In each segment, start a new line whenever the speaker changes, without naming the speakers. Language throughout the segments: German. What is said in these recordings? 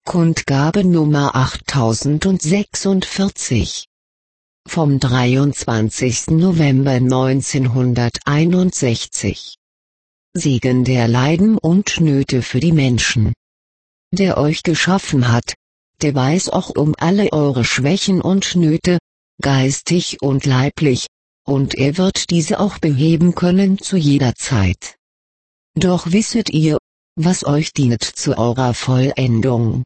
Kundgabe Nummer 8046. Vom 23. November 1961. Segen der Leiden und Nöte für die Menschen. Der euch geschaffen hat, der weiß auch um alle eure Schwächen und Nöte, geistig und leiblich, und er wird diese auch beheben können zu jeder Zeit. Doch wisset ihr, was euch dient zu eurer Vollendung.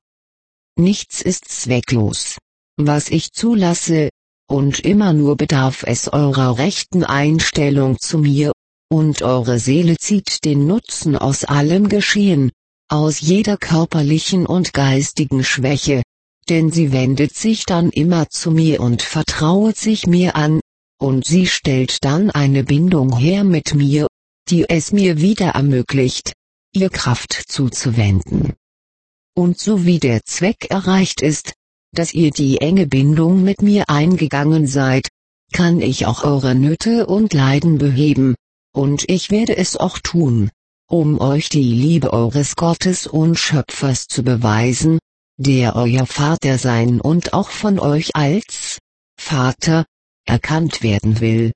Nichts ist zwecklos, was ich zulasse, und immer nur bedarf es eurer rechten Einstellung zu mir, und eure Seele zieht den Nutzen aus allem Geschehen, aus jeder körperlichen und geistigen Schwäche, denn sie wendet sich dann immer zu mir und vertrauet sich mir an, und sie stellt dann eine Bindung her mit mir, die es mir wieder ermöglicht, ihr Kraft zuzuwenden. Und so wie der Zweck erreicht ist, dass ihr die enge Bindung mit mir eingegangen seid, kann ich auch eure Nöte und Leiden beheben, und ich werde es auch tun, um euch die Liebe eures Gottes und Schöpfers zu beweisen, der euer Vater sein und auch von euch als Vater erkannt werden will.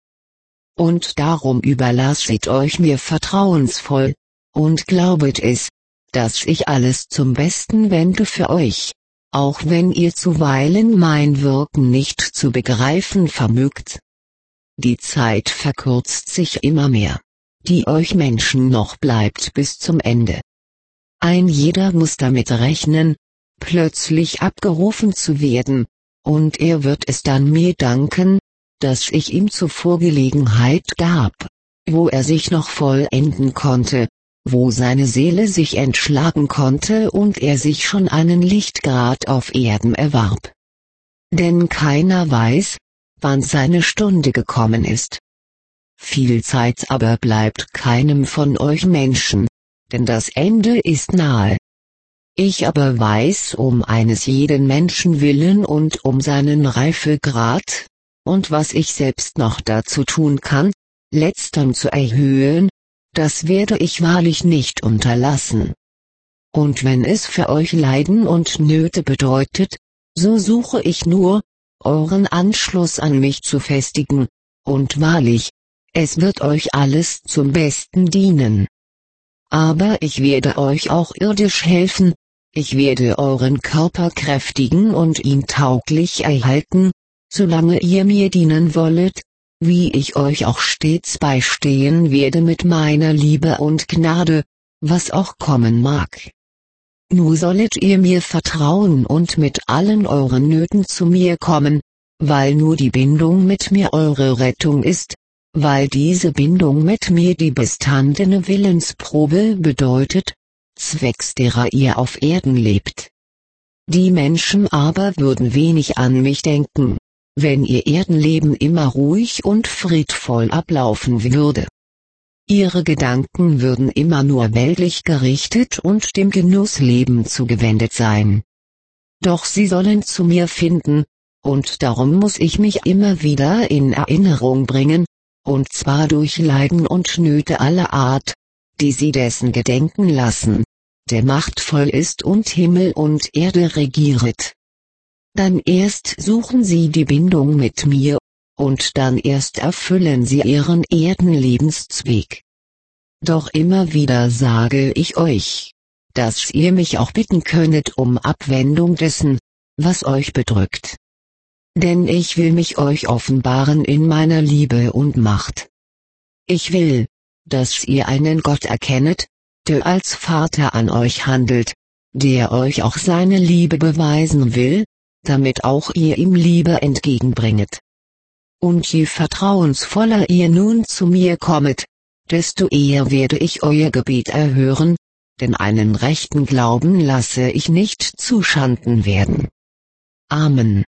Und darum überlasset euch mir vertrauensvoll, und glaubet es, dass ich alles zum Besten wende für euch, auch wenn ihr zuweilen mein Wirken nicht zu begreifen vermögt. Die Zeit verkürzt sich immer mehr, die euch Menschen noch bleibt bis zum Ende. Ein jeder muss damit rechnen, plötzlich abgerufen zu werden, und er wird es dann mir danken, dass ich ihm zuvor Gelegenheit gab, wo er sich noch vollenden konnte, wo seine Seele sich entschlagen konnte und er sich schon einen Lichtgrad auf Erden erwarb. Denn keiner weiß, wann seine Stunde gekommen ist. Viel Zeit aber bleibt keinem von euch Menschen, denn das Ende ist nahe. Ich aber weiß um eines jeden Menschen willen und um seinen Reifegrad, und was ich selbst noch dazu tun kann, letztern zu erhöhen, das werde ich wahrlich nicht unterlassen. Und wenn es für euch Leiden und Nöte bedeutet, so suche ich nur, euren Anschluss an mich zu festigen, und wahrlich, es wird euch alles zum Besten dienen. Aber ich werde euch auch irdisch helfen, ich werde euren Körper kräftigen und ihn tauglich erhalten, solange ihr mir dienen wollet, wie ich euch auch stets beistehen werde mit meiner Liebe und Gnade, was auch kommen mag. Nur sollet ihr mir vertrauen und mit allen euren Nöten zu mir kommen, weil nur die Bindung mit mir eure Rettung ist, weil diese Bindung mit mir die bestandene Willensprobe bedeutet, zwecks derer ihr auf Erden lebt. Die Menschen aber würden wenig an mich denken, wenn ihr Erdenleben immer ruhig und friedvoll ablaufen würde. Ihre Gedanken würden immer nur weltlich gerichtet und dem Genussleben zugewendet sein. Doch sie sollen zu mir finden, und darum muss ich mich immer wieder in Erinnerung bringen, und zwar durch Leiden und Nöte aller Art, die sie dessen gedenken lassen, der machtvoll ist und Himmel und Erde regieret. Dann erst suchen sie die Bindung mit mir, und dann erst erfüllen sie ihren Erdenlebenszweck. Doch immer wieder sage ich euch, dass ihr mich auch bitten könnet um Abwendung dessen, was euch bedrückt. Denn ich will mich euch offenbaren in meiner Liebe und Macht. Ich will, dass ihr einen Gott erkennet, der als Vater an euch handelt, der euch auch seine Liebe beweisen will, damit auch ihr ihm Liebe entgegenbringet. Und je vertrauensvoller ihr nun zu mir kommet, desto eher werde ich euer Gebet erhören, denn einen rechten Glauben lasse ich nicht zuschanden werden. Amen.